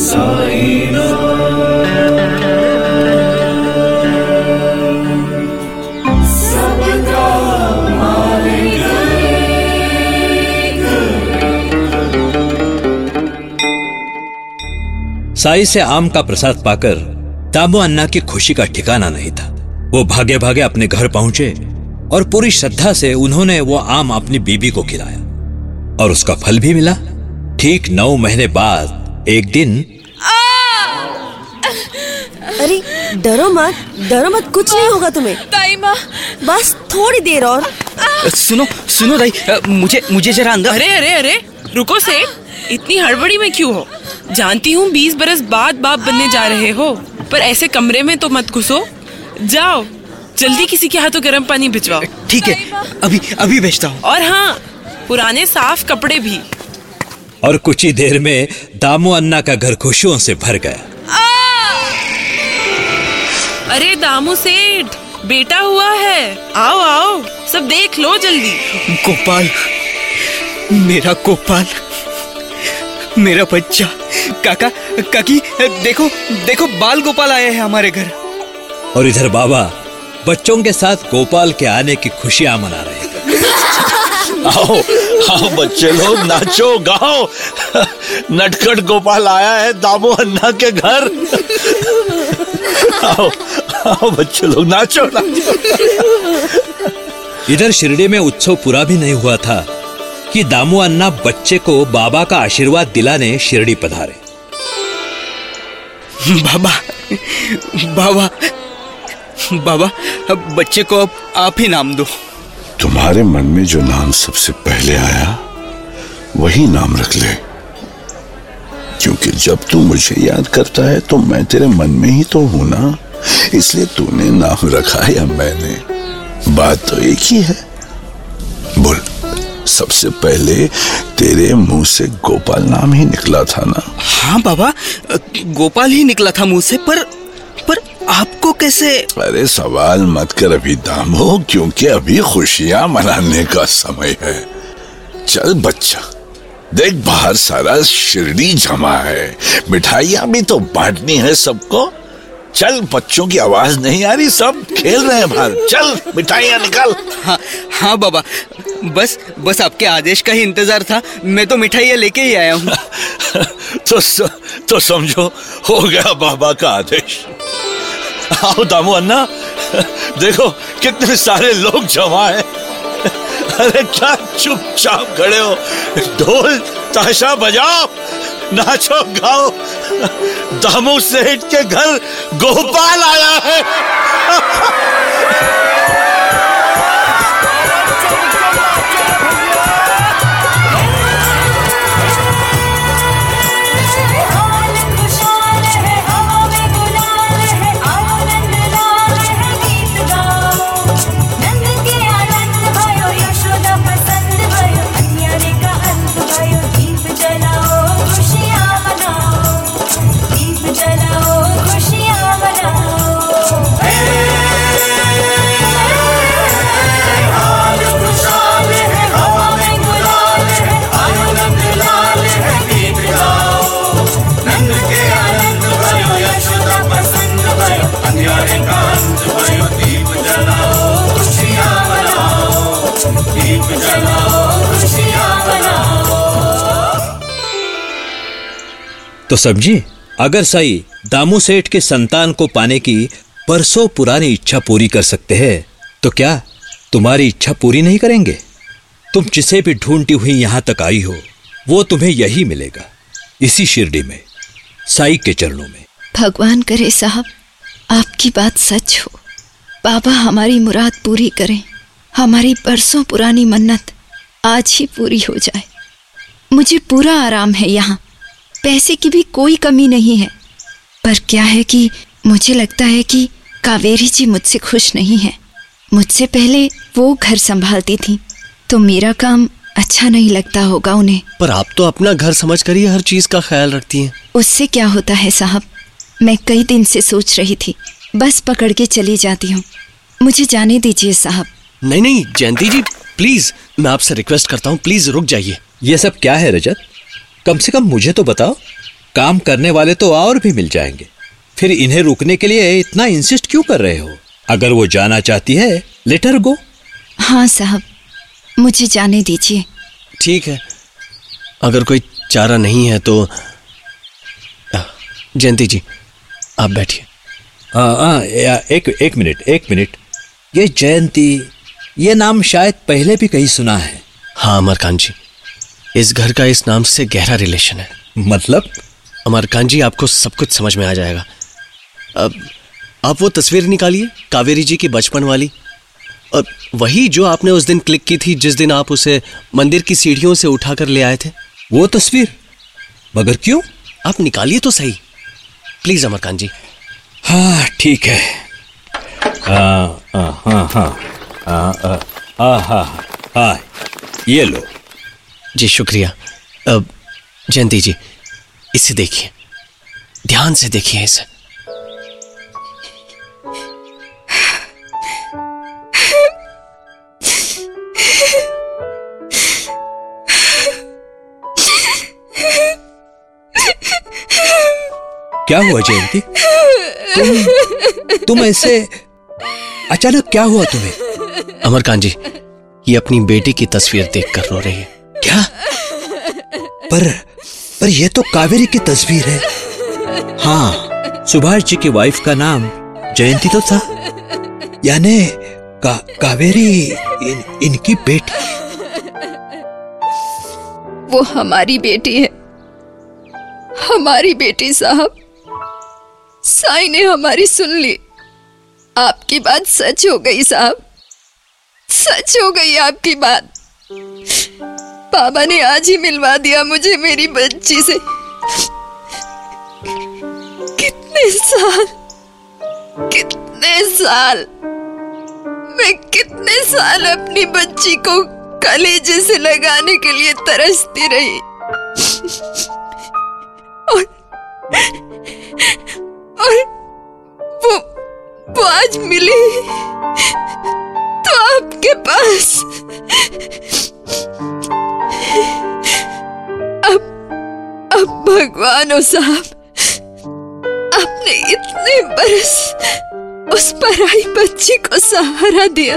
साई से आम का प्रसाद पाकर दामू अन्ना की खुशी का ठिकाना नहीं था। वो भागे भागे अपने घर पहुंचे और पूरी श्रद्धा से उन्होंने वो आम अपनी बीबी को खिलाया और उसका फल भी मिला। ठीक 9 महीने बाद एक दिन। अरे डरो मत, कुछ नहीं होगा तुम्हें। ताई माँ, बस थोड़ी देर और। सुनो दाई, मुझे जरा अंदर। अरे रुको सेठ, इतनी हड़बड़ी में क्यों हो? जानती हूँ 20 बरस बाद बाप बनने जा रहे हो, पर ऐसे कमरे में तो मत घुसो। जाओ जल्दी किसी के हाथों गर्म पानी भिजवाओ। ठीक है, अभी भेजता हूँ। और हाँ, पुराने साफ कपड़े भी। और कुछ ही देर में दामू अन्ना का घर खुशियों से भर गया। अरे दामू सेठ, बेटा हुआ है। आओ सब देख लो जल्दी। गोपाल, मेरा गोपाल, मेरा बच्चा। काका काकी, देखो बाल गोपाल आए हैं हमारे घर। और इधर बाबा बच्चों के साथ गोपाल के आने की खुशियां मना रहे थे। आओ बच्चे लोग, नाचो गाओ। नटखट गोपाल आया है दामू अन्ना के घर। आओ बच्चे लोग, नाचो। इधर शिरडी में उत्सव पूरा भी नहीं हुआ था कि दामू अन्ना बच्चे को बाबा का आशीर्वाद दिलाने शिरडी पधारे। बाबा, अब बच्चे को अब आप ही नाम दो। तुम्हारे मन में जो नाम सबसे पहले आया वही नाम रख ले, क्योंकि जब तू मुझे याद करता है तो मैं तेरे मन में ही तो हूं ना। इसलिए तूने नाम रखा या मैंने, बात तो एक ही है। बोल, सबसे पहले तेरे मुंह से गोपाल नाम ही निकला था ना? हाँ बाबा, गोपाल ही निकला था मुंह से, पर आपको कैसे? अरे सवाल मत कर अभी दामू, क्योंकि अभी खुशियां मनाने का समय है। चल बच्चा, देख बाहर सारा शिरडी जमा है, मिठाइयां भी तो बांटनी है सबको। चल, बच्चों की आवाज नहीं आ रही, सब खेल रहे हैं बाहर। चल मिठाइयां निकाल। हाँ बाबा, बस आपके आदेश का ही इंतजार था। मैं तो मिठाइयां लेके ही आया हूँ। तो समझो हो गया बाबा का आदेश। आओ दामू अन्ना, देखो कितने सारे लोग जमा हैं। अरे क्या चुपचाप खड़े हो? ढोल ताशा बजाओ, नाचो गाओ। दामू सेठ के घर गोपाल आया है। तो समझी, अगर साई दामू सेठ के संतान को पाने की बरसों पुरानी इच्छा पूरी कर सकते हैं, तो क्या तुम्हारी इच्छा पूरी नहीं करेंगे? तुम जिसे भी ढूंढती हुई यहां तक आई हो, वो तुम्हें यही मिलेगा, इसी शिरडी में, साई के चरणों में। भगवान करे साहब, आपकी बात सच हो। बाबा हमारी मुराद पूरी करें। हमारी बरसों पुरानी मन्नत आज ही पूरी हो जाए। मुझे पूरा आराम है यहाँ, पैसे की भी कोई कमी नहीं है। पर क्या है कि मुझे लगता है कि कावेरी जी मुझसे खुश नहीं है। मुझसे पहले वो घर संभालती थी, तो मेरा काम अच्छा नहीं लगता होगा उन्हें। पर आप तो अपना घर समझकर ही हर चीज का ख्याल रखती हैं। उससे क्या होता है साहब, मैं कई दिन से सोच रही थी, बस पकड़ के चली जाती हूँ। मुझे जाने दीजिए साहब। नहीं जयंती जी, प्लीज, मैं आपसे रिक्वेस्ट करता हूँ, प्लीज रुक जाइए। ये सब क्या है रजत? कम से कम मुझे तो बताओ, काम करने वाले तो और भी मिल जाएंगे। फिर इन्हें रुकने के लिए इतना इंसिस्ट क्यों कर रहे हो? अगर वो जाना चाहती है लेट हर गो। हाँ साहब, मुझे जाने दीजिए। ठीक है, अगर कोई चारा नहीं है तो जयंती जी आप बैठिए। एक मिनट। ये जयंती, ये नाम शायद पहले भी कहीं सुना है। हाँ अमरकांत जी, इस घर का इस नाम से गहरा रिलेशन है। मतलब? अमरकांत जी आपको सब कुछ समझ में आ जाएगा। अब आप वो तस्वीर निकालिए कावेरी जी की बचपन वाली, और वही जो आपने उस दिन क्लिक की थी जिस दिन आप उसे मंदिर की सीढ़ियों से उठाकर ले आए थे। वो तस्वीर? मगर क्यों? आप निकालिए तो सही प्लीज अमरकांत जी। हाँ ठीक है। हाँ ये लो। जी शुक्रिया। अब जयंती जी इसे देखिए, ध्यान से देखिए इसे। क्या हुआ जयंती? तुम ऐसे अचानक क्या हुआ तुम्हें? अमरकांत जी, ये अपनी बेटी की तस्वीर देखकर रो रही है। क्या? पर ये तो कावेरी की तस्वीर है। हाँ, सुभाष जी की वाइफ का नाम जयंती तो था, यानी कावेरी इनकी बेटी। वो हमारी बेटी है, हमारी बेटी साहब। साईं ने हमारी सुन ली। आपकी बात सच हो गई साहब, सच हो गई आपकी बात। बाबा ने आज ही मिलवा दिया मुझे मेरी बच्ची से। कितने साल मैं कितने साल अपनी बच्ची को कलेजे से लगाने के लिए तरसती रही, और वो आज मिली तो आपके पास। अब भगवान हो साहब, आपने इतने बरस उस पराई बच्ची को सहारा दिया,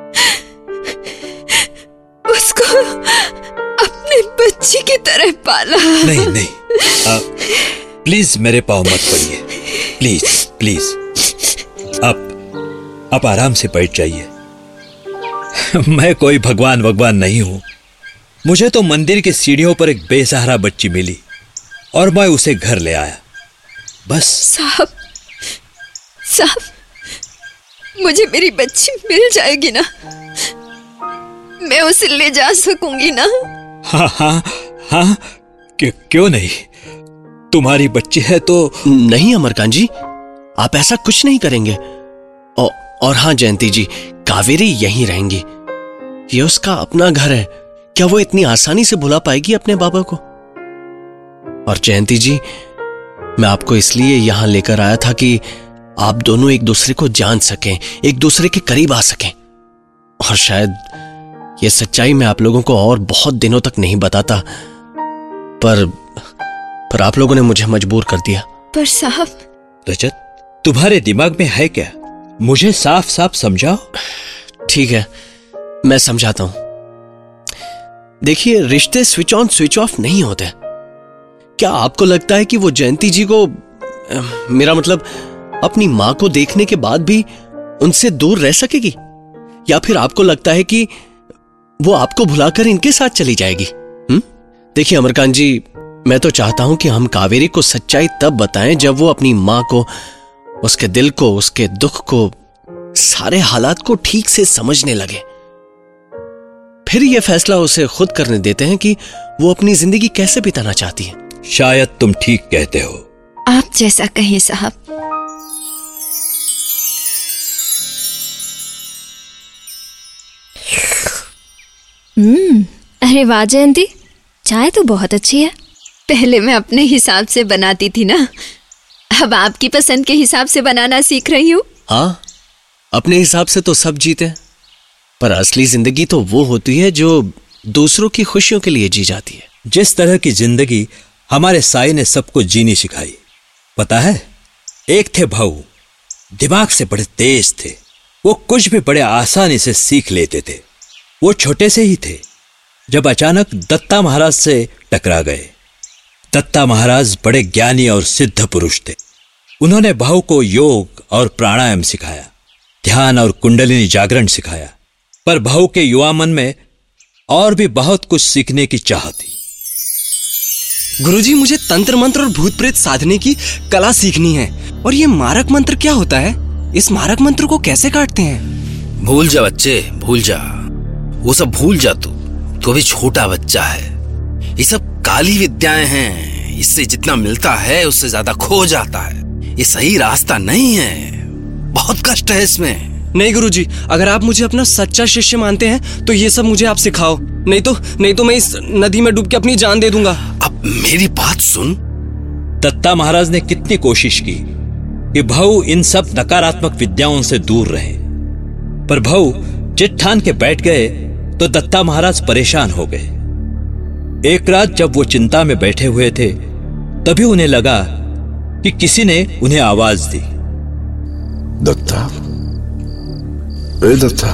उसको अपने बच्ची की तरह पाला। नहीं प्लीज मेरे पाँव मत पड़िए, प्लीज। आप आराम से बैठ जाइए। मैं कोई भगवान नहीं हूं। मुझे तो मंदिर की सीढ़ियों पर एक बेसहारा बच्ची मिली और मैं उसे घर ले आया, बस। साहब मुझे मेरी बच्ची मिल जाएगी ना? मैं उसे ले जा सकूंगी ना? हाँ, क्यों नहीं? तुम्हारी बच्ची है तो। नहीं अमरकांत जी, आप ऐसा कुछ नहीं करेंगे। और हाँ जयंती जी, कावेरी यहीं रहेंगी। ये उसका अपना घर है। क्या वो इतनी आसानी से भुला पाएगी अपने बाबा को? और जयंती जी, मैं आपको इसलिए यहां लेकर आया था कि आप दोनों एक दूसरे को जान सकें, एक दूसरे के करीब आ सकें। और शायद ये सच्चाई मैं आप लोगों को और बहुत दिनों तक नहीं बताता, पर आप लोगों ने मुझे मजबूर कर दिया। पर साहब। रजत, तुम्हारे दिमाग में है क्या? मुझे साफ समझाओ। ठीक है, मैं समझाता हूं। देखिए, रिश्ते स्विच ऑन स्विच ऑफ नहीं होते। क्या आपको लगता है कि वो जयंती जी को, मेरा मतलब अपनी मां को देखने के बाद भी उनसे दूर रह सकेगी? या फिर आपको लगता है कि वो आपको भुलाकर इनके साथ चली जाएगी? देखिए अमरकांत जी, मैं तो चाहता हूं कि हम कावेरी को सच्चाई तब बताएं जब वो अपनी मां को, उसके दिल को, उसके दुख को, सारे हालात को ठीक से समझने लगे। फिर यह फैसला उसे खुद करने देते हैं कि वो अपनी जिंदगी कैसे बिताना चाहती है। शायद तुम ठीक कहते हो। आप जैसा कहें साहब। अरे वाह जयंती, चाय तो बहुत अच्छी है। पहले मैं अपने हिसाब से बनाती थी ना, अब आपकी पसंद के हिसाब से बनाना सीख रही हूँ। हाँ, अपने हिसाब से तो सब जीते, पर असली जिंदगी तो वो होती है जो दूसरों की खुशियों के लिए जी जाती है। जिस तरह की जिंदगी हमारे साईं ने सबको जीनी सिखाई। पता है, एक थे भाऊ, दिमाग से बड़े तेज थे। वो कुछ भी बड़े आसानी से सीख लेते थे। वो छोटे से ही थे जब अचानक दत्ता महाराज से टकरा गए। दत्ता महाराज बड़े ज्ञानी और सिद्ध पुरुष थे। उन्होंने भाऊ को योग और प्राणायाम सिखाया, ध्यान और कुंडलिनी जागरण सिखाया। पर भाऊ के युवा मन में और भी बहुत कुछ सीखने की चाह थी। गुरुजी, मुझे तंत्र मंत्र और भूत प्रेत साधने की कला सीखनी है। और ये मारक मंत्र क्या होता है? इस मारक मंत्र को कैसे काटते हैं? भूल जा बच्चे, भूल जा। वो सब भूल जा तू अभी छोटा बच्चा है। ये सब काली विद्याएं हैं। इससे जितना मिलता है उससे ज्यादा खो जाता है। ये सही रास्ता नहीं है, बहुत कष्ट है इसमें। नहीं गुरुजी, अगर आप मुझे अपना सच्चा शिष्य मानते हैं तो ये सब मुझे आप सिखाओ। नहीं तो मैं इस नदी में डूब के अपनी जान दे दूंगा। अब मेरी बात सुन। दत्ता महाराज ने कितनी कोशिश की कि भाऊ इन सब नकारात्मक विद्याओं से दूर रहे, पर भाऊ जिद ठान के बैठ गए तो दत्ता महाराज परेशान हो गए। एक रात जब वो चिंता में बैठे हुए थे, तभी उन्हें लगा कि किसी ने उन्हें आवाज दी। दत्ता, ए दत्ता।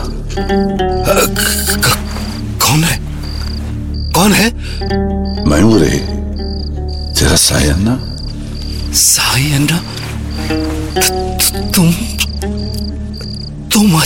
कौन है? मैं हूं रे, तेरा साईं अन्ना। साईं अन्ना? तुम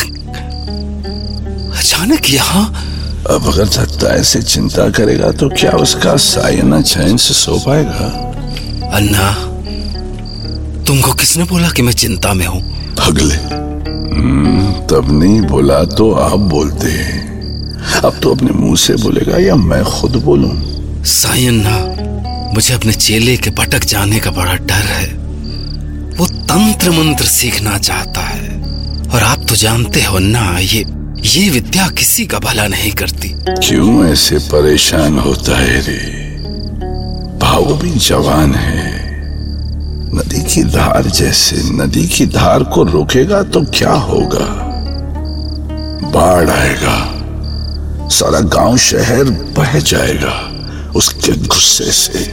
अचानक यहाँ? अब अगर दत्ता ऐसे चिंता करेगा तो क्या उसका साईं अन्ना चैन से सो पाएगा? अन्ना, तुमको किसने बोला कि मैं चिंता में हूँ? पगले, तब नहीं बोला तो आप बोलते। अब तो अपने मुंह से बोलेगा या मैं खुद बोलूं? साईं अन्ना, मुझे अपने चेले के भटक जाने का बड़ा डर है। वो तंत्र मंत्र सीखना चाहता है, और आप तो जानते हो ना, ये विद्या किसी का भला नहीं करती। क्यों ऐसे परेशान होता है रे? भाव भी जवान है, नदी की धार जैसे। नदी की धार को रोकेगा तो क्या होगा? बाढ़ आएगा, सारा गांव शहर बह जाएगा उसके गुस्से से।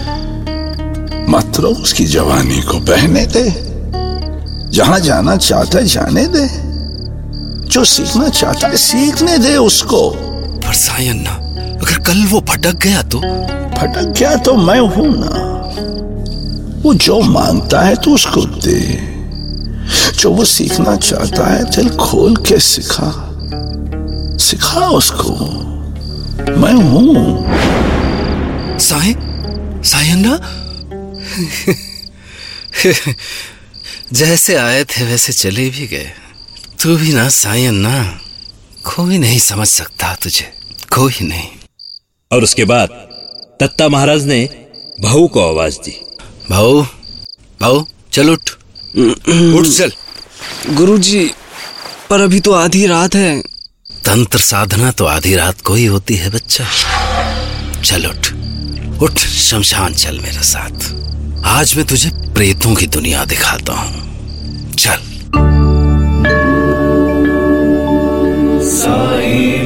मात्र उसकी जवानी को बहने दे, जहां जाना चाहता है जाने दे, जो सीखना चाहता है सीखने दे उसको। पर साईं अन्ना, अगर कल वो भटक गया तो? भटक गया तो मैं हूं ना। वो जो मांगता है तो उसको दे, जो वो सीखना चाहता है दिल खोल के सिखा उसको। मैं हूं। साईं अन्ना? जैसे आए थे वैसे चले भी गए। तू भी ना साईं अन्ना, कोई नहीं समझ सकता तुझे, कोई नहीं। और उसके बाद दत्ता महाराज ने भाऊ को आवाज दी। भाऊ चल उठ चल। गुरुजी, पर अभी तो आधी रात है। तंत्र साधना तो आधी रात को ही होती है बच्चा। चल उठ, शमशान चल मेरे साथ। आज मैं तुझे प्रेतों की दुनिया दिखाता हूं। चल। साईं